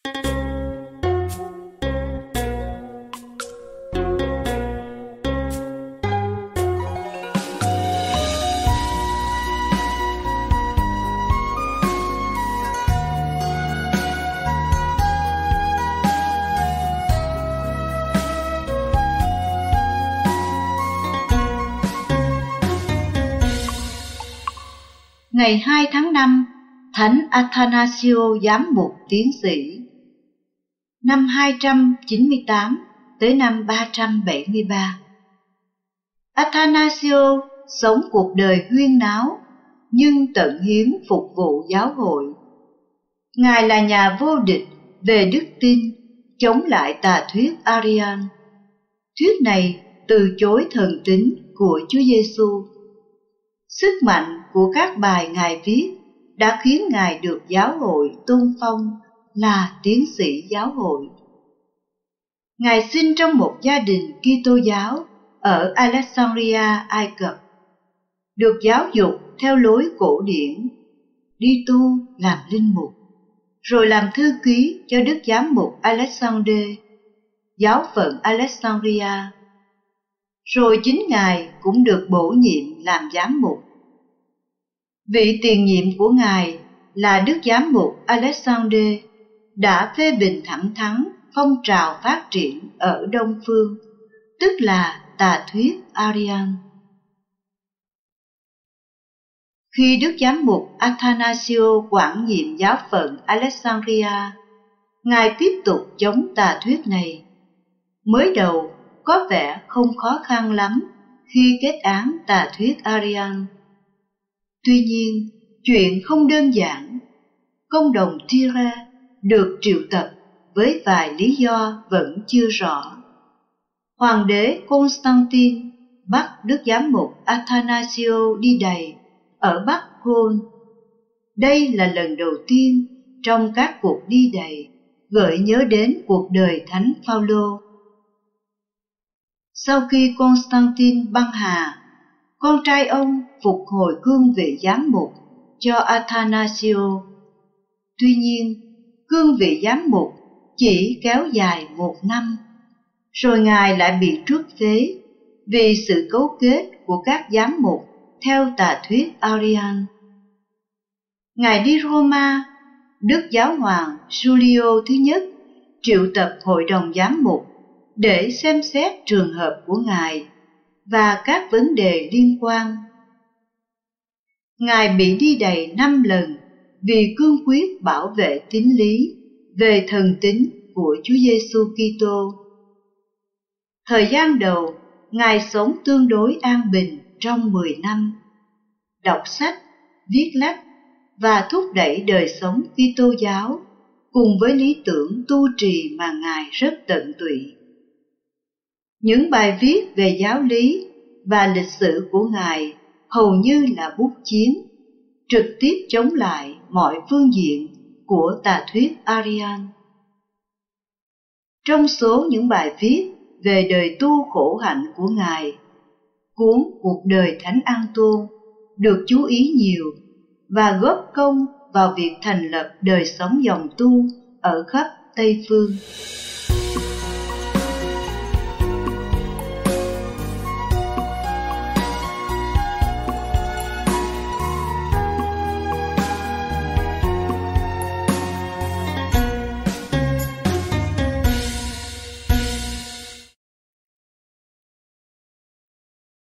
Ngày 2 tháng 5, Thánh Athanasio giám mục tiến sĩ. Năm 298 tới năm 373. Athanasio sống cuộc đời huyên náo nhưng tận hiến phục vụ giáo hội. Ngài là nhà vô địch về đức tin, chống lại tà thuyết Arian. Thuyết này từ chối thần tính của Chúa Giêsu. Sức mạnh của các bài Ngài viết đã khiến Ngài được giáo hội tôn phong là tiến sĩ giáo hội. Ngài sinh trong một gia đình Kitô giáo ở Alexandria, Ai Cập. Được giáo dục theo lối cổ điển, đi tu làm linh mục, rồi làm thư ký cho Đức Giám mục Alexander, giáo phận Alexandria. Rồi chính Ngài cũng được bổ nhiệm làm giám mục. Vị tiền nhiệm của Ngài là Đức Giám mục Alexander đã phê bình thẳng thắn phong trào phát triển ở Đông Phương, tức là tà thuyết Arian. Khi Đức Giám mục Athanasio quản nhiệm giáo phận Alexandria, Ngài tiếp tục chống tà thuyết này. Mới đầu có vẻ không khó khăn lắm khi kết án tà thuyết Arian. Tuy nhiên, chuyện không đơn giản. Công đồng Tyre được triệu tập với vài lý do vẫn chưa rõ. Hoàng đế Constantine bắt Đức Giám mục Athanasio đi đày ở Bắc Gaul. Đây là lần đầu tiên trong các cuộc đi đày gợi nhớ đến cuộc đời Thánh Phaolô. Sau khi Constantine băng hà, con trai ông phục hồi cương vị giám mục cho Athanasio. Tuy nhiên, cương vị giám mục chỉ kéo dài 1 năm, rồi Ngài lại bị truất phế vì sự cấu kết của các giám mục theo tà thuyết Arian. Ngài đi Roma, Đức Giáo hoàng Giulio thứ nhất triệu tập hội đồng giám mục để xem xét trường hợp của Ngài và các vấn đề liên quan. Ngài bị đi đày 5 lần vì cương quyết bảo vệ tín lý về thần tính của Chúa Giêsu Kitô. Thời gian đầu, Ngài sống tương đối an bình trong 10 năm, đọc sách, viết lách và thúc đẩy đời sống Kitô giáo cùng với lý tưởng tu trì mà Ngài rất tận tụy. Những bài viết về giáo lý và lịch sử của Ngài hầu như là bút chiến, trực tiếp chống lại mọi phương diện của tà thuyết Arian. Trong số những bài viết về đời tu khổ hạnh của Ngài, cuốn Cuộc đời Thánh An-tôn được chú ý nhiều và góp công vào việc thành lập đời sống dòng tu ở khắp Tây Phương.